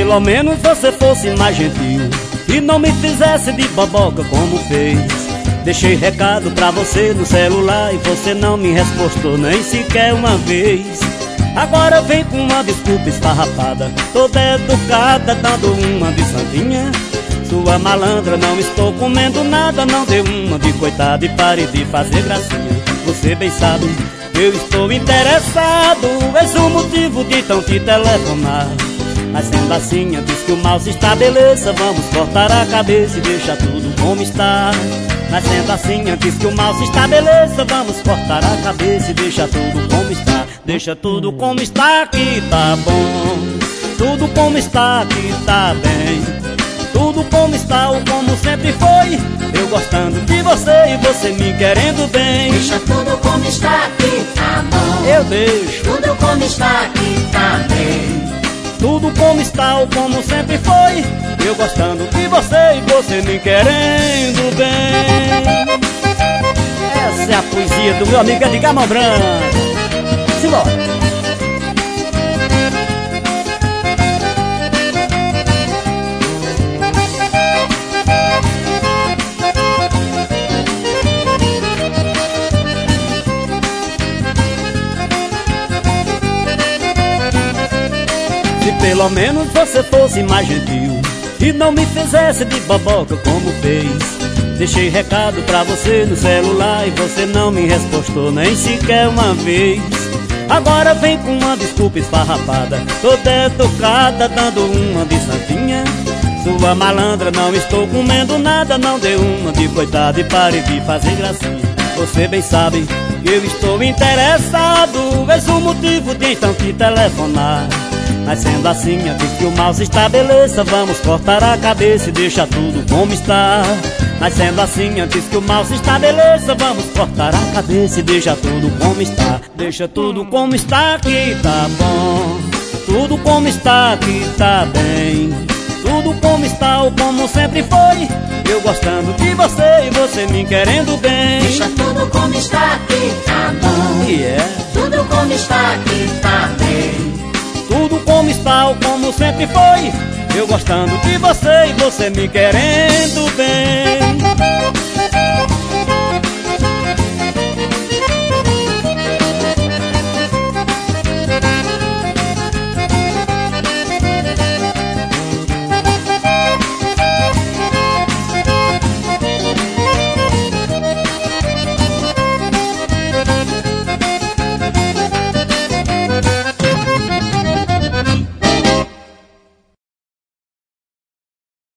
pelo menos você fosse mais gentil e não me fizesse de boboca como fez. Deixei recado pra você no celular e você não me respostou nem sequer uma vez. Agora vem com uma desculpa esfarrapada, toda educada, dando uma de santinha. Sua malandra, não estou comendo nada, não dê uma de coitada e pare de fazer gracinha. Você bem sabe, eu estou interessado, és o motivo de então te telefonar. Mas sendo assim, antes que o mal se estabeleça, vamos cortar a cabeça e deixar tudo como está. Mas sendo assim, antes que o mal se estabeleça, vamos cortar a cabeça e deixar tudo como está. Deixa tudo como está que tá bom, tudo como está que tá bem, tudo como está ou como sempre foi, eu gostando de você e você me querendo bem. Deixa tudo como está que tá bom, eu deixo tudo como está que tá bem, tudo como está ou como sempre foi, eu gostando de você e você me querendo bem. Essa é a poesia do meu amigo Edgar Mão Branca. Simbora! Se pelo menos você fosse mais gentil e não me fizesse de boboca como fez. Deixei recado pra você no celular e você não me respostou nem sequer uma vez. Agora vem com uma desculpa esfarrapada, toda educada, dando uma de santinha. Sua malandra, não estou comendo nada, não dê uma de coitada e pare de fazer gracinha. Você bem sabe que eu estou interessado, és o motivo de então te telefonar. Mas sendo assim, antes que o mal se estabeleça, vamos cortar a cabeça e deixar tudo como está. Mas sendo assim, antes que o mal se estabeleça, vamos cortar a cabeça e deixar tudo como está. Deixa tudo como está que tá bom, tudo como está que tá bem, tudo como está ou como sempre foi, eu gostando de você e você me querendo bem. Deixa tudo como está que tá bom, tudo como está que tá bem, tudo como está ou como sempre foi, eu gostando de você e você me querendo bem.